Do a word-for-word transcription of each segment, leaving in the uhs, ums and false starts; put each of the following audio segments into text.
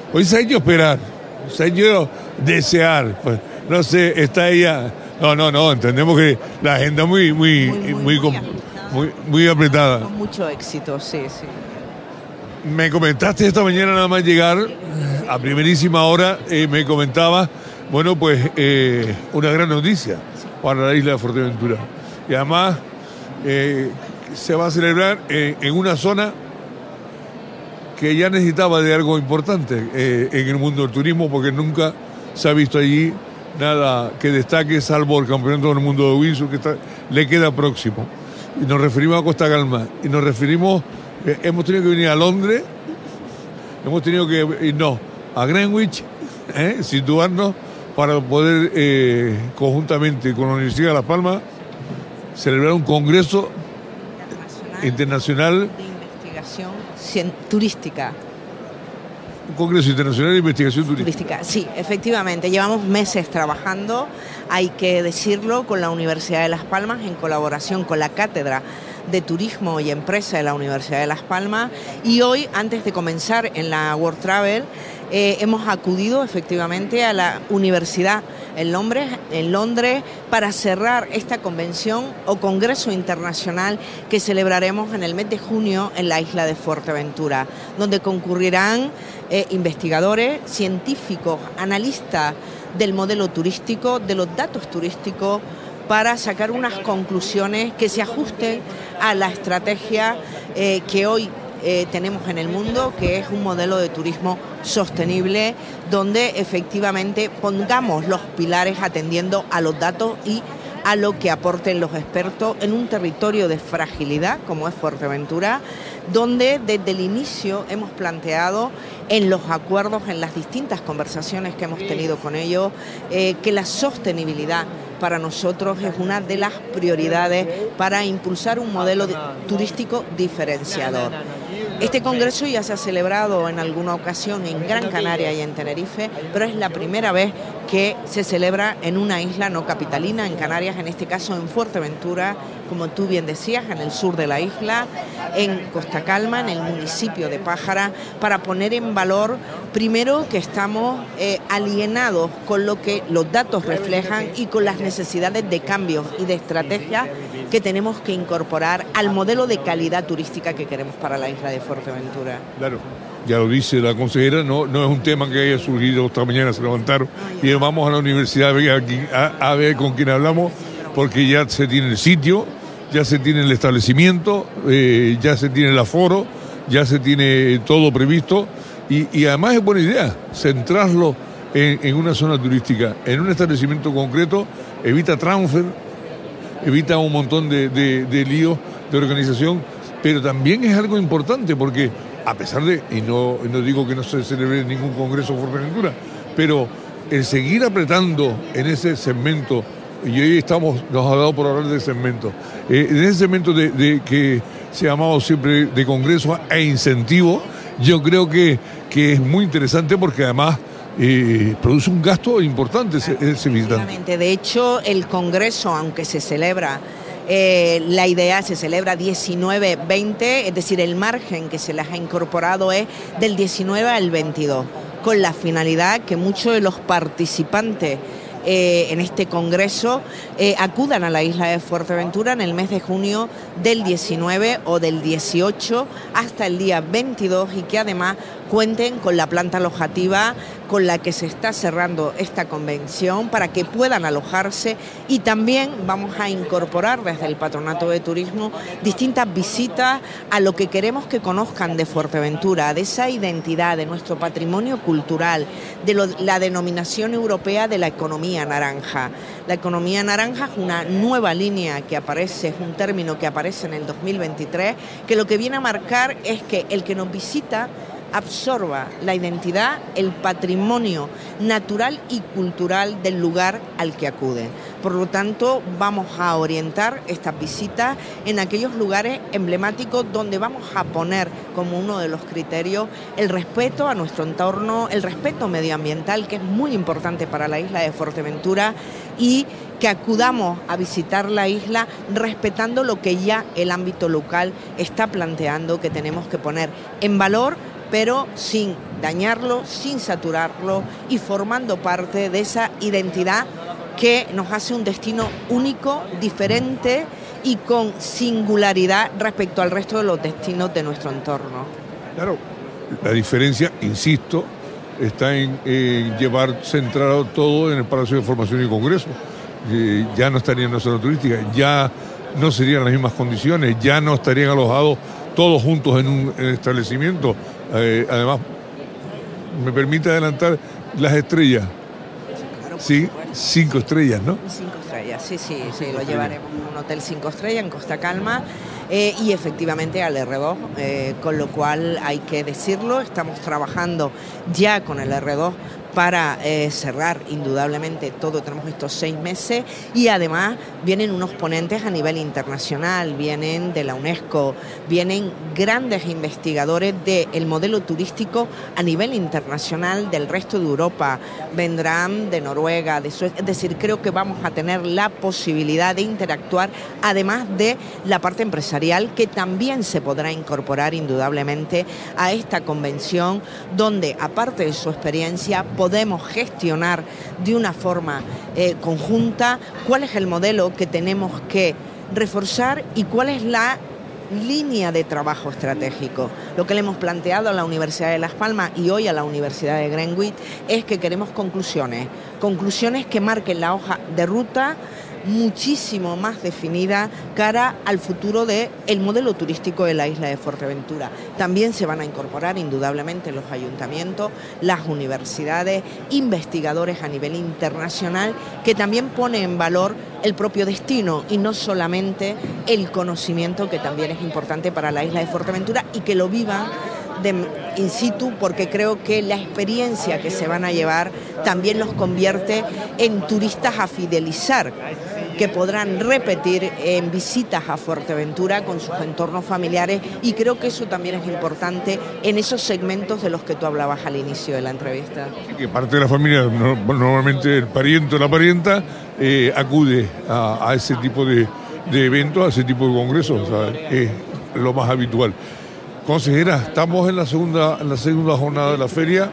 Hoy se ha hecho esperar, se ha hecho desear. Pues, no sé, está ella. No, no, no, entendemos que la agenda muy, muy, muy, muy, muy, muy, muy, muy apretada. Con mucho éxito, sí, sí. Me comentaste esta mañana nada más llegar, a primerísima hora, eh, me comentabas, bueno, pues eh, una gran noticia para la isla de Fuerteventura. Y además eh, se va a celebrar eh, en una zona que ya necesitaba de algo importante eh, en el mundo del turismo, porque nunca se ha visto allí nada que destaque, salvo el campeonato del mundo de Windsor, que está, le queda próximo. Y nos referimos a Costa Calma, y nos referimos, eh, hemos tenido que venir a Londres, hemos tenido que irnos a Greenwich, eh, situarnos para poder eh, conjuntamente con la Universidad de Las Palmas celebrar un congreso internacional, internacional de investigación turística. Un congreso internacional de investigación turística. turística. Sí, efectivamente, llevamos meses trabajando, hay que decirlo, con la Universidad de Las Palmas, en colaboración con la Cátedra de Turismo y Empresa de la Universidad de Las Palmas, y hoy, antes de comenzar en la World Travel, eh, hemos acudido efectivamente a la Universidad en Londres, en Londres para cerrar esta convención o congreso internacional que celebraremos en el mes de junio en la isla de Fuerteventura, donde concurrirán eh, investigadores, científicos, analistas del modelo turístico, de los datos turísticos, para sacar unas conclusiones que se ajusten a la estrategia eh, que hoy eh, tenemos en el mundo, que es un modelo de turismo sostenible, donde efectivamente pongamos los pilares atendiendo a los datos y a lo que aporten los expertos en un territorio de fragilidad como es Fuerteventura, donde desde el inicio hemos planteado en los acuerdos, en las distintas conversaciones que hemos tenido con ellos, eh, que la sostenibilidad para nosotros es una de las prioridades para impulsar un modelo turístico diferenciador. Este congreso ya se ha celebrado en alguna ocasión en Gran Canaria y en Tenerife, pero es la primera vez que se celebra en una isla no capitalina, en Canarias, en este caso en Fuerteventura, como tú bien decías, en el sur de la isla, en Costa Calma, en el municipio de Pájara, para poner en valor, primero, que estamos eh, alienados con lo que los datos reflejan y con las necesidades de cambios y de estrategia que tenemos que incorporar al modelo de calidad turística que queremos para la isla de Fuerteventura. Claro, ya lo dice la consejera, no, no es un tema que haya surgido esta mañana, se levantaron y vamos a la universidad a, a, a ver con quién hablamos, porque ya se tiene el sitio, ya se tiene el establecimiento, eh, ya se tiene el aforo, ya se tiene todo previsto y, y además es buena idea centrarlo en, en una zona turística, en un establecimiento concreto, evita transfer, evita un montón de, de, de líos de organización, pero también es algo importante porque a pesar de, y no, no digo que no se celebre ningún congreso en Fuerteventura, pero el seguir apretando en ese segmento, y hoy estamos, nos ha dado por hablar de segmento, eh, en ese segmento de, de que se ha llamado siempre de congreso e incentivo, yo creo que, que es muy interesante porque además Eh, produce un gasto importante ese, ese visitante. De hecho, el congreso, aunque se celebra, eh, la idea se celebra diecinueve veinte, es decir, el margen que se les ha incorporado es del diecinueve al veintidós, con la finalidad que muchos de los participantes Eh, en este congreso eh, acudan a la isla de Fuerteventura en el mes de junio del diecinueve o del dieciocho hasta el día veintidós y que además cuenten con la planta alojativa con la que se está cerrando esta convención para que puedan alojarse, y también vamos a incorporar desde el Patronato de Turismo distintas visitas a lo que queremos que conozcan de Fuerteventura, de esa identidad, de nuestro patrimonio cultural, de lo, la denominación europea de la economía naranja. La economía naranja es una nueva línea que aparece, es un término que aparece en el dos mil veintitrés, que lo que viene a marcar es que el que nos visita absorba la identidad, el patrimonio natural y cultural del lugar al que acude. Por lo tanto, vamos a orientar estas visitas en aquellos lugares emblemáticos donde vamos a poner como uno de los criterios el respeto a nuestro entorno, el respeto medioambiental, que es muy importante para la isla de Fuerteventura, y que acudamos a visitar la isla respetando lo que ya el ámbito local está planteando, que tenemos que poner en valor pero sin dañarlo, sin saturarlo y formando parte de esa identidad que nos hace un destino único, diferente y con singularidad respecto al resto de los destinos de nuestro entorno. Claro, la diferencia, insisto, está en eh, llevar centrado todo en el Palacio de Formación y Congreso. Eh, ya no estaría en una zona turística, ya no serían las mismas condiciones, ya no estarían alojados todos juntos en un en establecimiento. Eh, además, me permite adelantar las estrellas. Claro, sí, cinco estrellas, ¿no? Cinco estrellas, sí, sí, sí, lo llevaremos a un hotel cinco estrellas en Costa Calma eh, y efectivamente al erre dos, eh, con lo cual hay que decirlo, estamos trabajando ya con el erre dos para eh, cerrar indudablemente todo, tenemos estos seis meses y además vienen unos ponentes a nivel internacional, vienen de la UNESCO, vienen grandes investigadores del modelo turístico a nivel internacional del resto de Europa, vendrán de Noruega, de Suecia, es decir, creo que vamos a tener la posibilidad de interactuar, además de la parte empresarial que también se podrá incorporar indudablemente a esta convención, donde aparte de su experiencia podemos gestionar de una forma eh, conjunta cuál es el modelo que tenemos que reforzar y cuál es la línea de trabajo estratégico. Lo que le hemos planteado a la Universidad de Las Palmas y hoy a la Universidad de Greenwich es que queremos conclusiones, conclusiones que marquen la hoja de ruta muchísimo más definida cara al futuro del modelo turístico de la isla de Fuerteventura. También se van a incorporar indudablemente los ayuntamientos, las universidades, investigadores a nivel internacional que también ponen en valor el propio destino y no solamente el conocimiento, que también es importante para la isla de Fuerteventura, y que lo vivan de in situ, porque creo que la experiencia que se van a llevar también los convierte en turistas a fidelizar, que podrán repetir en visitas a Fuerteventura con sus entornos familiares, y creo que eso también es importante en esos segmentos de los que tú hablabas al inicio de la entrevista. Que parte de la familia, normalmente el pariente o la parienta, eh, acude a, a ese tipo de, de eventos, a ese tipo de congresos, o sea, es lo más habitual. Consejera, estamos en la segunda, en la segunda jornada de la feria,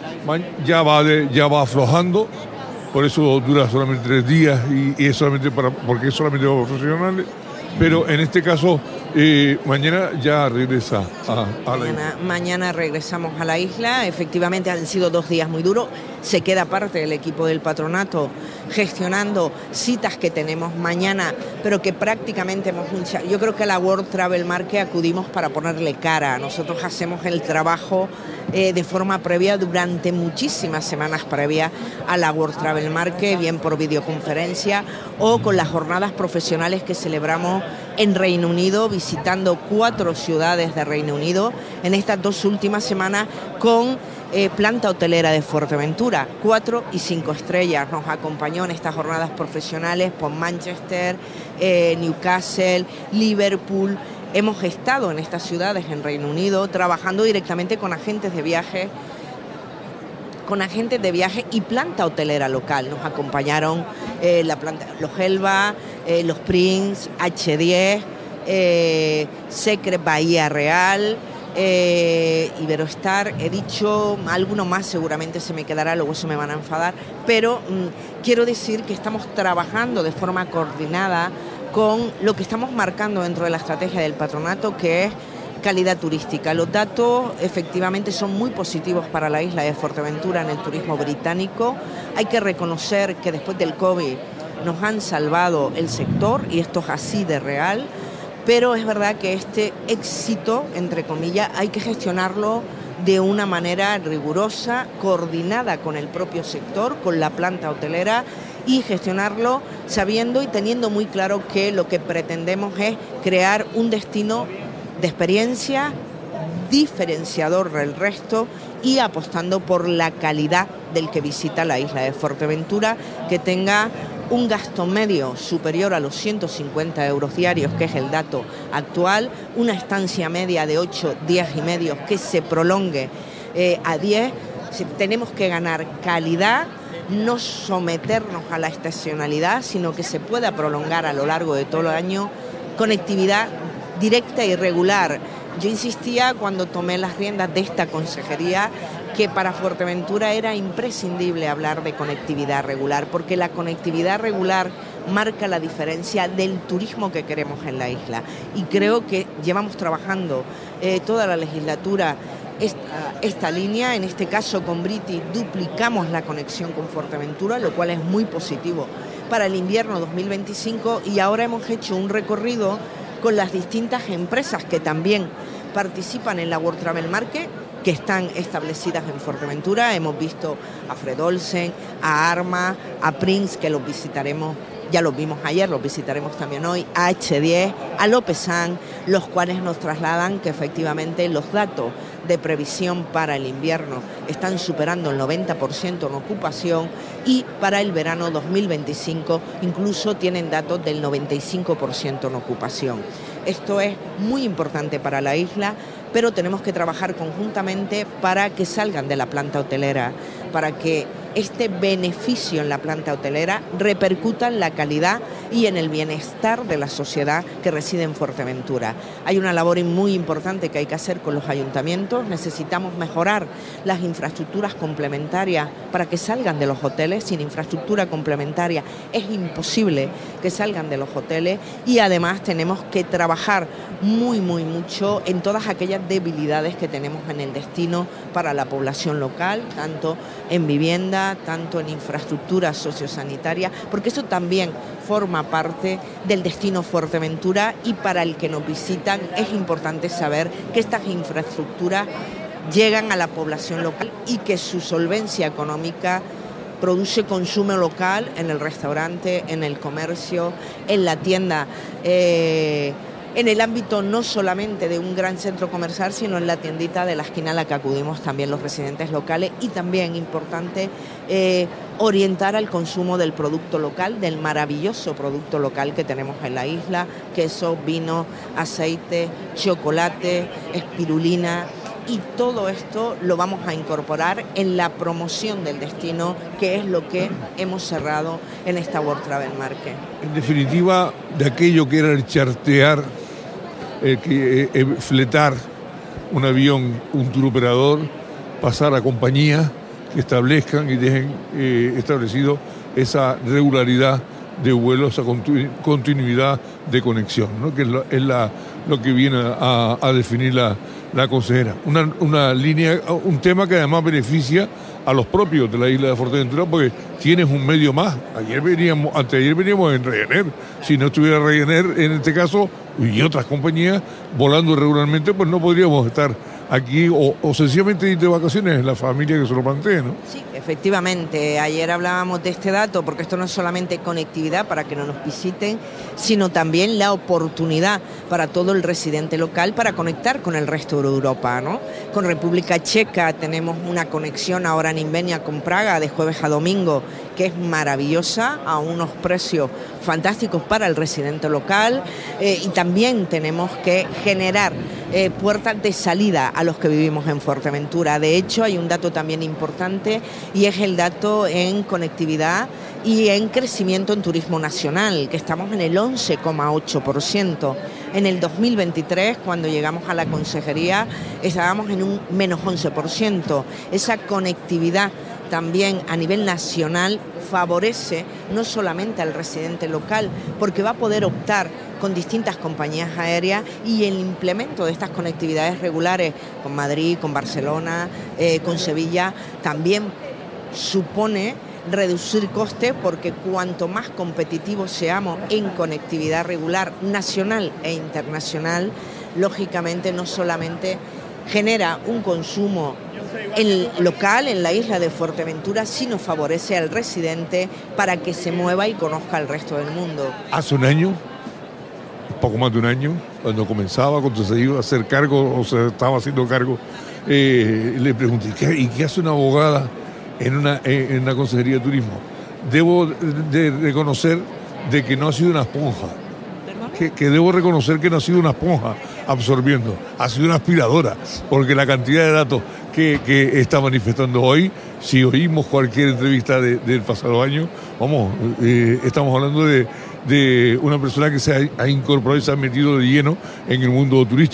ya va, de, ya va aflojando, por eso dura solamente tres días y, y es solamente para, porque es solamente para profesionales, pero en este caso eh, mañana ya regresa a, a la mañana, isla. Mañana regresamos a la isla, efectivamente han sido dos días muy duros, se queda parte del equipo del patronato gestionando citas que tenemos mañana, pero que prácticamente hemos hinchado. Yo creo que a la World Travel Market acudimos para ponerle cara, nosotros hacemos el trabajo eh, de forma previa durante muchísimas semanas previas a la World Travel Market, bien por videoconferencia o con las jornadas profesionales que celebramos en Reino Unido, visitando cuatro ciudades de Reino Unido en estas dos últimas semanas con eh, planta hotelera de Fuerteventura, cuatro y cinco estrellas. Nos acompañó en estas jornadas profesionales por Manchester, eh, Newcastle, Liverpool. Hemos estado en estas ciudades en Reino Unido trabajando directamente con agentes de viaje, con agentes de viaje y planta hotelera local. Nos acompañaron eh, la planta, los Elba, eh, los Prince, hache diez, eh, Secret Bahía Real, eh, Iberostar. He dicho alguno más, seguramente se me quedará, luego se me van a enfadar, pero mmm, quiero decir que estamos trabajando de forma coordinada con lo que estamos marcando dentro de la estrategia del patronato, que es calidad turística. Los datos efectivamente son muy positivos para la isla de Fuerteventura en el turismo británico. Hay que reconocer que después del COVID nos han salvado el sector y esto es así de real, pero es verdad que este éxito, entre comillas, hay que gestionarlo de una manera rigurosa, coordinada con el propio sector, con la planta hotelera, y gestionarlo sabiendo y teniendo muy claro que lo que pretendemos es crear un destino de experiencia diferenciador del resto y apostando por la calidad del que visita la isla de Fuerteventura, que tenga un gasto medio superior a los ciento cincuenta euros diarios, que es el dato actual, una estancia media de ocho días y medio que se prolongue eh, a diez. Tenemos que ganar calidad, no someternos a la estacionalidad, sino que se pueda prolongar a lo largo de todo el año, conectividad directa y regular yo insistía cuando tomé las riendas de esta consejería que para Fuerteventura era imprescindible hablar de conectividad regular, porque la conectividad regular marca la diferencia del turismo que queremos en la isla. Y creo que llevamos trabajando eh, toda la legislatura esta, esta línea. En este caso con British duplicamos la conexión con Fuerteventura, lo cual es muy positivo para el invierno dos mil veinticinco, y ahora hemos hecho un recorrido con las distintas empresas que también participan en la World Travel Market, que están establecidas en Fuerteventura. Hemos visto a Fred Olsen, a Arma, a Prince, que los visitaremos, ya los vimos ayer, los visitaremos también hoy, a H diez, a Lopesan, los cuales nos trasladan que efectivamente los datos de previsión para el invierno están superando el noventa por ciento en ocupación, y para el verano dos mil veinticinco incluso tienen datos del noventa y cinco por ciento en ocupación. Esto es muy importante para la isla, pero tenemos que trabajar conjuntamente para que salgan de la planta hotelera, para que este beneficio en la planta hotelera repercuta en la calidad y en el bienestar de la sociedad que reside en Fuerteventura. Hay una labor muy importante que hay que hacer con los ayuntamientos. Necesitamos mejorar las infraestructuras complementarias para que salgan de los hoteles. Sin infraestructura complementaria es imposible que salgan de los hoteles, y además tenemos que trabajar muy, muy mucho en todas aquellas debilidades que tenemos en el destino para la población local, tanto en vivienda, tanto en infraestructura sociosanitaria, porque eso también forma parte del destino Fuerteventura, y para el que nos visitan es importante saber que estas infraestructuras llegan a la población local y que su solvencia económica produce consumo local en el restaurante, en el comercio, en la tienda, eh, en el ámbito no solamente de un gran centro comercial, sino en la tiendita de la esquina a la que acudimos también los residentes locales. Y también importante eh, orientar al consumo del producto local, del maravilloso producto local que tenemos en la isla: queso, vino, aceite, chocolate, espirulina. Y todo esto lo vamos a incorporar en la promoción del destino, que es lo que hemos cerrado en esta World Travel Market. En definitiva, de aquello que era el chartear, eh, que, eh, fletar un avión, un tour operador, pasar a compañías que establezcan y dejen eh, establecido esa regularidad de vuelo, esa continu- continuidad de conexión, ¿no? Que es, la, es la, lo que viene a, a definir la la consejera. Una, una línea, un tema que además beneficia a los propios de la isla de Fuerteventura, porque tienes un medio más. Ayer veníamos, anteayer veníamos en Ryanair. Si no estuviera Ryanair, en este caso, y otras compañías volando regularmente, pues no podríamos estar aquí o, o sencillamente ir de vacaciones en la familia que se lo plantee, ¿no? Sí, efectivamente. Ayer hablábamos de este dato, porque esto no es solamente conectividad para que no nos visiten, sino también la oportunidad para todo el residente local para conectar con el resto de Europa, ¿no? Con República Checa tenemos una conexión ahora en Invenia con Praga de jueves a domingo, que es maravillosa, a unos precios fantásticos para el residente local, eh, y también tenemos que generar eh, puertas de salida a los que vivimos en Fuerteventura. De hecho, hay un dato también importante, y es el dato en conectividad y en crecimiento en turismo nacional, que estamos en el once coma ocho por ciento. En el dos mil veintitrés, cuando llegamos a la consejería, estábamos en un menos once por ciento. Esa conectividad también a nivel nacional favorece no solamente al residente local, porque va a poder optar con distintas compañías aéreas, y el implemento de estas conectividades regulares con Madrid, con Barcelona, eh, con Sevilla, también supone reducir costes, porque cuanto más competitivos seamos en conectividad regular nacional e internacional, lógicamente no solamente genera un consumo en local en la isla de Fuerteventura, sino favorece al residente para que se mueva y conozca el resto del mundo. Hace un año, poco más de un año, cuando comenzaba, cuando se iba a hacer cargo o se estaba haciendo cargo, eh, le pregunté, ¿qué, ¿y qué hace una abogada en una, en una consejería de turismo? Debo de reconocer de que no ha sido una esponja. Que, que debo reconocer que no ha sido una esponja absorbiendo, ha sido una aspiradora, porque la cantidad de datos que, que está manifestando hoy, si oímos cualquier entrevista de, del pasado año, vamos, eh, estamos hablando de, de una persona que se ha, ha incorporado y se ha metido de lleno en el mundo turístico.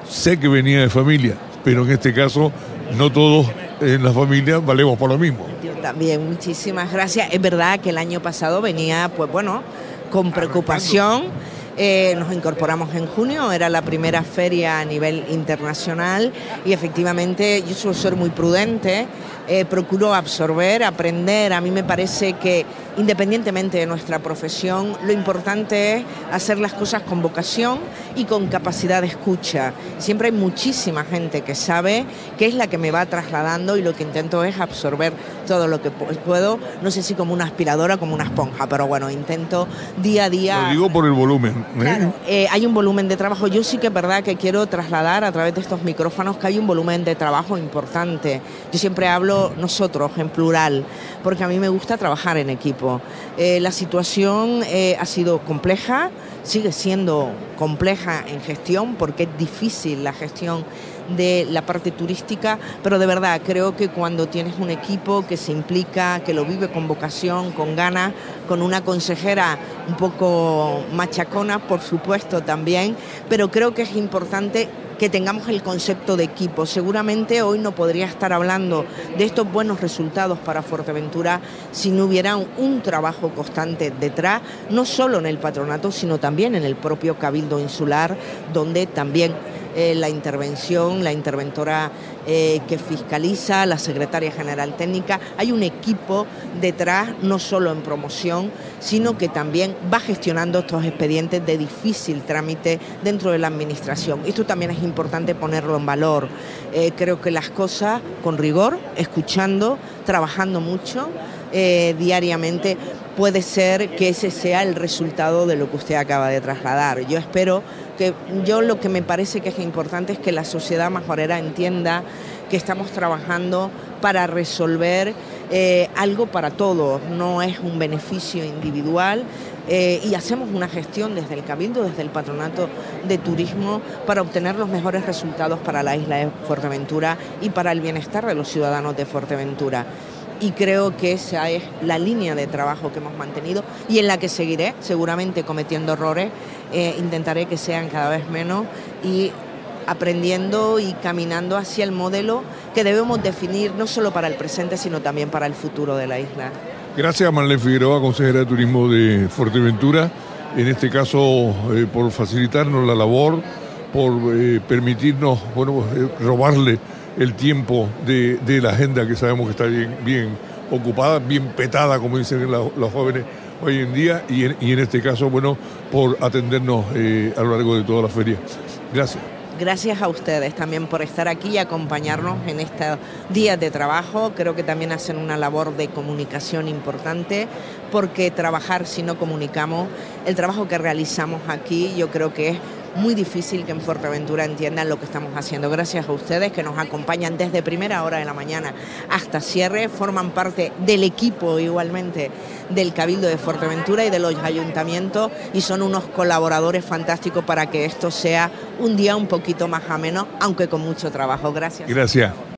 sé que venía de familia, pero en este caso no todos en la familia valemos por lo mismo. Yo también, muchísimas gracias. Es verdad que el año pasado venía, pues bueno, con preocupación. Eh, nos incorporamos en junio, era la primera feria a nivel internacional y efectivamente yo suelo ser muy prudente, eh, procuro absorber, aprender. A mí me parece que independientemente de nuestra profesión, lo importante es hacer las cosas con vocación y con capacidad de escucha. Siempre hay muchísima gente que sabe qué es la que me va trasladando y lo que intento es absorber todo lo que puedo, no sé si como una aspiradora o como una esponja, pero bueno, intento día a día. Lo digo por el volumen. ¿eh? Claro, eh, hay un volumen de trabajo. Yo sí que es verdad que quiero trasladar a través de estos micrófonos que hay un volumen de trabajo importante. Yo siempre hablo nosotros en plural, porque a mí me gusta trabajar en equipo. Eh, la situación eh, ha sido compleja, sigue siendo compleja en gestión, porque es difícil la gestión de la parte turística, pero de verdad creo que cuando tienes un equipo que se implica, que lo vive con vocación, con ganas, con una consejera un poco machacona, por supuesto también, pero creo que es importante que tengamos el concepto de equipo. Seguramente hoy no podría estar hablando de estos buenos resultados para Fuerteventura si no hubiera un, un trabajo constante detrás, no solo en el patronato, sino también en el propio Cabildo Insular, donde también Eh, la intervención, la interventora eh, que fiscaliza, la secretaria general técnica. Hay un equipo detrás, no solo en promoción, sino que también va gestionando estos expedientes de difícil trámite dentro de la administración. Esto también es importante ponerlo en valor. Eh, creo que las cosas con rigor, escuchando, trabajando mucho, eh, diariamente, puede ser que ese sea el resultado de lo que usted acaba de trasladar. Yo espero que, yo lo que me parece que es importante es que la sociedad majorera entienda que estamos trabajando para resolver eh, algo para todos, no es un beneficio individual, eh, y hacemos una gestión desde el Cabildo, desde el Patronato de Turismo, para obtener los mejores resultados para la isla de Fuerteventura y para el bienestar de los ciudadanos de Fuerteventura. Y creo que esa es la línea de trabajo que hemos mantenido y en la que seguiré, seguramente cometiendo errores, eh, intentaré que sean cada vez menos y aprendiendo y caminando hacia el modelo que debemos definir no solo para el presente, sino también para el futuro de la isla. Gracias a Marlene Figueroa, consejera de Turismo de Fuerteventura, en este caso eh, por facilitarnos la labor, por eh, permitirnos, bueno, eh, robarle el tiempo de, de la agenda que sabemos que está bien, bien ocupada, bien petada, como dicen la, los jóvenes hoy en día, y en, y en este caso, bueno, por atendernos eh, a lo largo de toda la feria. Gracias. Gracias a ustedes también por estar aquí y acompañarnos en estos días de trabajo. Creo que también hacen una labor de comunicación importante, porque trabajar si no comunicamos, el trabajo que realizamos aquí, yo creo que es muy difícil que en Fuerteventura entiendan lo que estamos haciendo. Gracias a ustedes que nos acompañan desde primera hora de la mañana hasta cierre, forman parte del equipo igualmente del Cabildo de Fuerteventura y de los ayuntamientos y son unos colaboradores fantásticos para que esto sea un día un poquito más ameno, aunque con mucho trabajo. Gracias. Gracias.